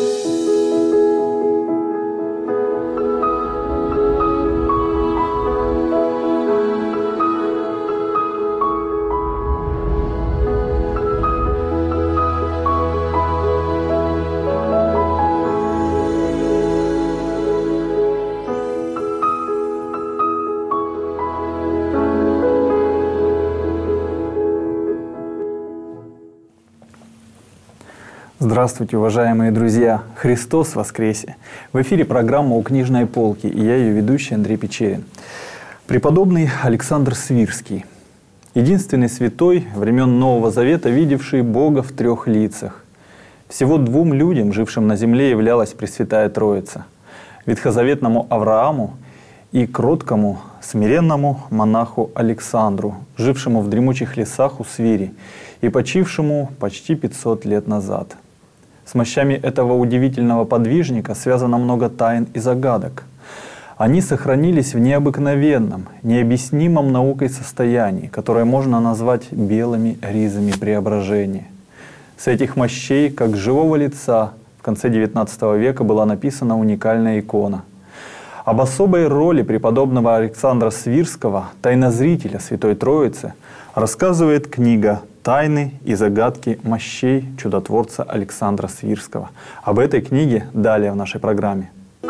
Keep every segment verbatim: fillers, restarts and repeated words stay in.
Здравствуйте, уважаемые друзья! Христос воскресе! В эфире программа «У книжной полки» и я ее ведущий Андрей Печерин. Преподобный Александр Свирский. Единственный святой времен Нового Завета, видевший Бога в трех лицах. Всего двум людям, жившим на земле, являлась Пресвятая Троица. Ветхозаветному Аврааму и кроткому, смиренному монаху Александру, жившему в дремучих лесах у Свири и почившему почти пятьсот лет назад. С мощами этого удивительного подвижника связано много тайн и загадок. Они сохранились в необыкновенном, необъяснимом наукой состоянии, которое можно назвать белыми ризами преображения. С этих мощей, как живого лица, в конце девятнадцатого века была написана уникальная икона. Об особой роли преподобного Александра Свирского, тайнозрителя Святой Троицы, рассказывает книга «Тайны и загадки мощей чудотворца Александра Свирского». Об этой книге далее в нашей программе.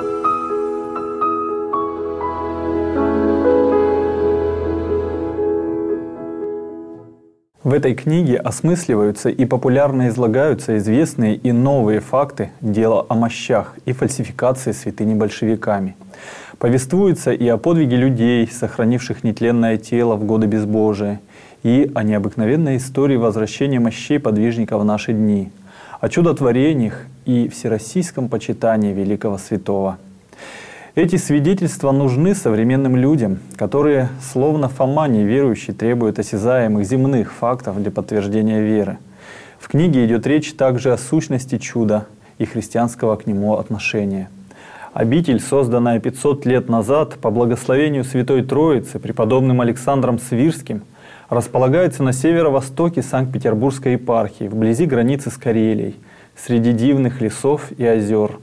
В этой книге осмысливаются и популярно излагаются известные и новые факты дела о мощах и фальсификации святыни большевиками. Повествуется и о подвиге людей, сохранивших нетленное тело в годы безбожия, и о необыкновенной истории возвращения мощей подвижника в наши дни, о чудотворениях и всероссийском почитании великого святого. Эти свидетельства нужны современным людям, которые, словно Фома неверующий, требуют осязаемых земных фактов для подтверждения веры. В книге идет речь также о сущности чуда и христианского к нему отношения. Обитель, созданная пятьсот лет назад по благословению Святой Троицы преподобным Александром Свирским, располагается на северо-востоке Санкт-Петербургской епархии, вблизи границы с Карелией, среди дивных лесов и озер.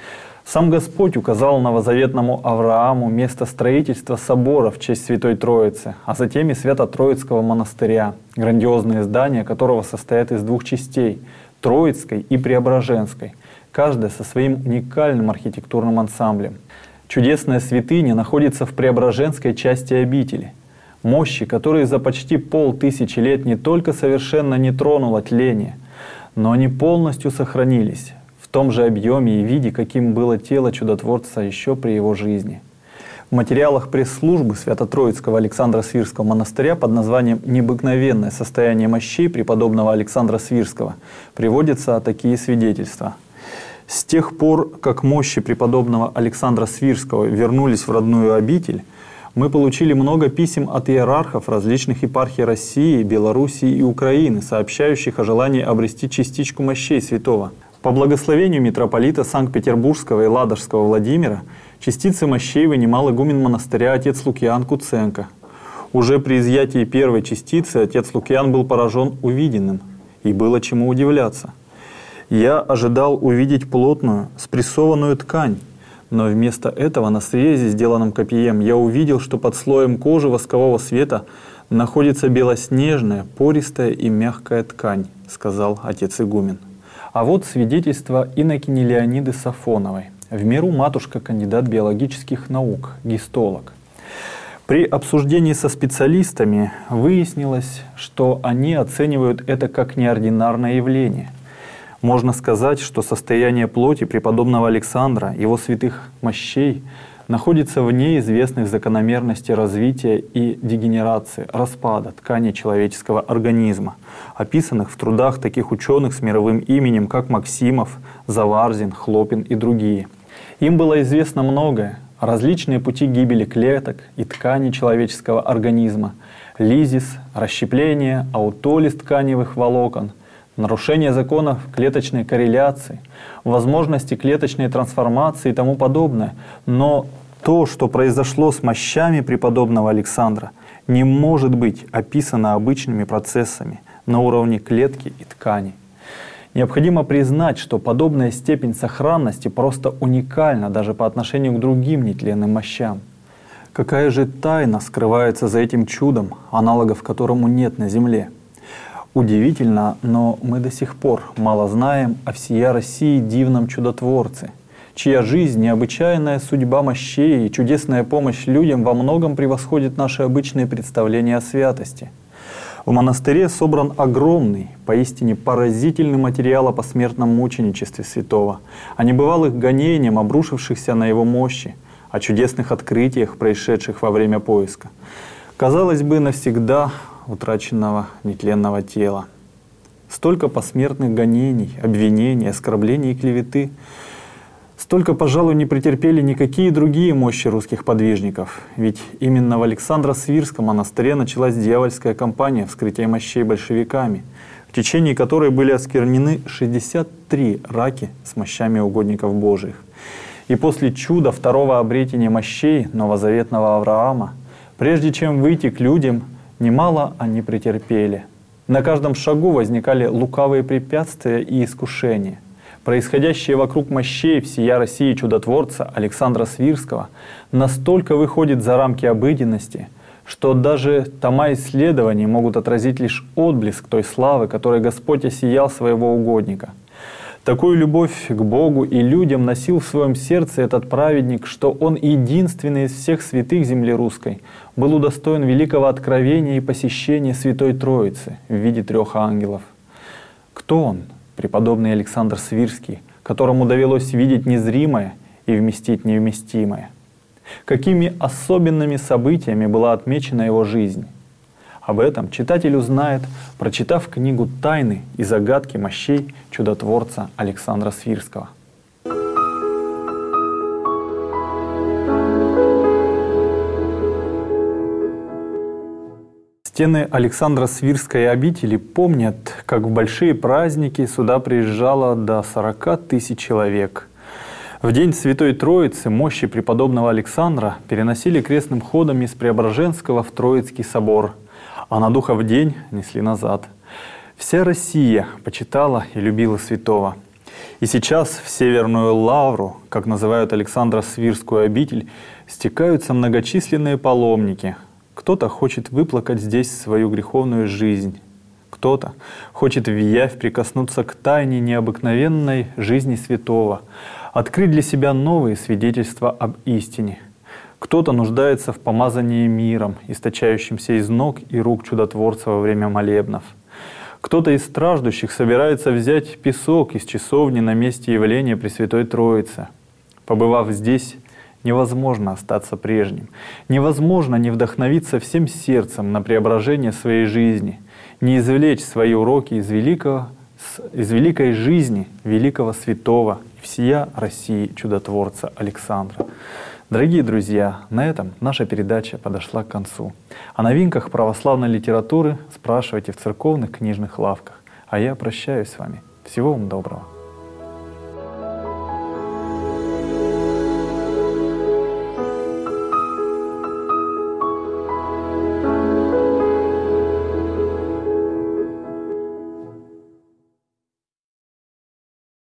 Сам Господь указал новозаветному Аврааму место строительства собора в честь Святой Троицы, а затем и Свято-Троицкого монастыря, грандиозные здания которого состоят из двух частей – Троицкой и Преображенской, каждая со своим уникальным архитектурным ансамблем. Чудесная святыня находится в Преображенской части обители. Мощи, которые за почти полтысячи лет не только совершенно не тронуло тление, но они полностью сохранились в том же объеме и виде, каким было тело чудотворца еще при его жизни. В материалах пресс-службы Свято-Троицкого Александра Свирского монастыря под названием «Необыкновенное состояние мощей преподобного Александра Свирского» приводятся такие свидетельства. С тех пор, как мощи преподобного Александра Свирского вернулись в родную обитель, мы получили много писем от иерархов различных епархий России, Белоруссии и Украины, сообщающих о желании обрести частичку мощей святого. По благословению митрополита Санкт-Петербургского и Ладожского Владимира частицы мощей вынимал игумен монастыря отец Лукиан Куценко. Уже при изъятии первой частицы отец Лукиан был поражен увиденным, и было чему удивляться. «Я ожидал увидеть плотную, спрессованную ткань, но вместо этого на срезе, сделанном копьем, я увидел, что под слоем кожи воскового света находится белоснежная, пористая и мягкая ткань», — сказал отец игумен. А вот свидетельство инокини Леониды Сафоновой, в меру матушка, кандидат биологических наук, гистолог. При обсуждении со специалистами выяснилось, что они оценивают это как неординарное явление. Можно сказать, что состояние плоти преподобного Александра, его святых мощей, находится вне известных закономерностей развития и дегенерации, распада ткани человеческого организма, описанных в трудах таких ученых с мировым именем, как Максимов, Заварзин, Хлопин и другие. Им было известно многое: различные пути гибели клеток и тканей человеческого организма, лизис, расщепление, аутолиз тканевых волокон, нарушение законов клеточной корреляции, возможности клеточной трансформации и тому подобное. Но то, что произошло с мощами преподобного Александра, не может быть описано обычными процессами на уровне клетки и ткани. Необходимо признать, что подобная степень сохранности просто уникальна даже по отношению к другим нетленным мощам. Какая же тайна скрывается за этим чудом, аналогов которому нет на Земле? Удивительно, но мы до сих пор мало знаем о всея России дивном чудотворце, чья жизнь, необычайная судьба мощей и чудесная помощь людям во многом превосходит наши обычные представления о святости. В монастыре собран огромный, поистине поразительный материал о посмертном мученичестве святого, о небывалых гонениях, обрушившихся на его мощи, о чудесных открытиях, происшедших во время поиска, казалось бы, навсегда утраченного нетленного тела. Столько посмертных гонений, обвинений, оскорблений и клеветы. Столько, пожалуй, не претерпели никакие другие мощи русских подвижников. Ведь именно в Александро-Свирском монастыре началась дьявольская кампания вскрытия мощей большевиками, в течение которой были осквернены шестьдесят три раки с мощами угодников Божиих. И после чуда второго обретения мощей новозаветного Авраама, прежде чем выйти к людям, немало они претерпели. На каждом шагу возникали лукавые препятствия и искушения. Происходящее вокруг мощей всея России чудотворца Александра Свирского настолько выходит за рамки обыденности, что даже тома исследований могут отразить лишь отблеск той славы, которой Господь осиял своего угодника. Такую любовь к Богу и людям носил в своем сердце этот праведник, что он единственный из всех святых земли русской был удостоен великого откровения и посещения Святой Троицы в виде трех ангелов. Кто он? Преподобный Александр Свирский, которому довелось видеть незримое и вместить невместимое. Какими особенными событиями была отмечена его жизнь? Об этом читатель узнает, прочитав книгу «Тайны и загадки мощей чудотворца Александра Свирского». Стены Александро-Свирской обители помнят, как в большие праздники сюда приезжало до сорока тысяч человек. В день Святой Троицы мощи преподобного Александра переносили крестным ходом из Преображенского в Троицкий собор, а на Духов день несли назад. Вся Россия почитала и любила святого. И сейчас в Северную Лавру, как называют Александро-Свирскую обитель, стекаются многочисленные паломники. Кто-то хочет выплакать здесь свою греховную жизнь. Кто-то хочет вявь прикоснуться к тайне необыкновенной жизни святого, открыть для себя новые свидетельства об истине. Кто-то нуждается в помазании миром, источающимся из ног и рук чудотворца во время молебнов. Кто-то из страждущих собирается взять песок из часовни на месте явления Пресвятой Троицы. Побывав здесь, невозможно остаться прежним. Невозможно не вдохновиться всем сердцем на преображение своей жизни, не извлечь свои уроки из, великого, из великой жизни великого святого и всея России чудотворца Александра. Дорогие друзья, на этом наша передача подошла к концу. О новинках православной литературы спрашивайте в церковных книжных лавках. А я прощаюсь с вами. Всего вам доброго.